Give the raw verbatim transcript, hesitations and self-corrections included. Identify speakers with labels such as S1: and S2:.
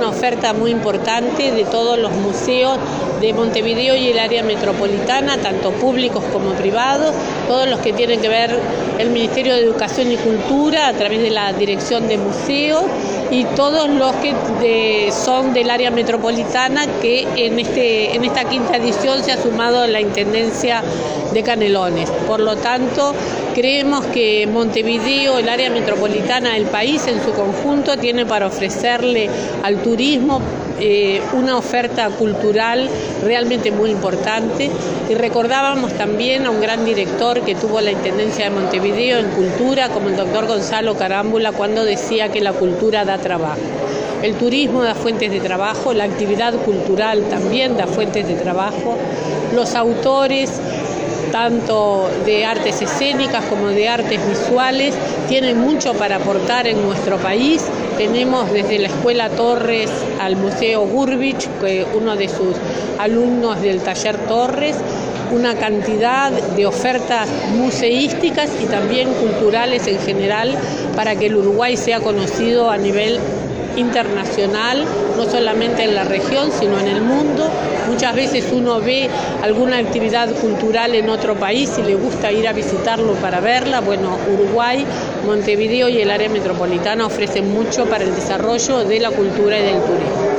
S1: oferta muy importante de todos los museos de Montevideo y el área metropolitana, tanto públicos como privados, todos los que tienen que ver el Ministerio de Educación y Cultura a través de la Dirección de Museos y todos los que de, son del área metropolitana, que en, este, en esta quinta edición se ha sumado la Intendencia de Canelones. Por lo tanto, creemos que Montevideo, el área metropolitana del país en su conjunto, tiene para ofrecerle al turismo eh, una oferta cultural realmente muy importante. Y recordábamos también a un gran director que tuvo la Intendencia de Montevideo en cultura, como el doctor Gonzalo Carámbula, cuando decía que la cultura da trabajo. El turismo da fuentes de trabajo, la actividad cultural también da fuentes de trabajo, los autores, tanto de artes escénicas como de artes visuales, tienen mucho para aportar en nuestro país. Tenemos desde la Escuela Torres al Museo Gurbich, que uno de sus alumnos del taller Torres, una cantidad de ofertas museísticas y también culturales en general para que el Uruguay sea conocido a nivel internacional, no solamente en la región, sino en el mundo. Muchas veces uno ve alguna actividad cultural en otro país y le gusta ir a visitarlo para verla. Bueno, Uruguay, Montevideo y el área metropolitana ofrecen mucho para el desarrollo de la cultura y del turismo.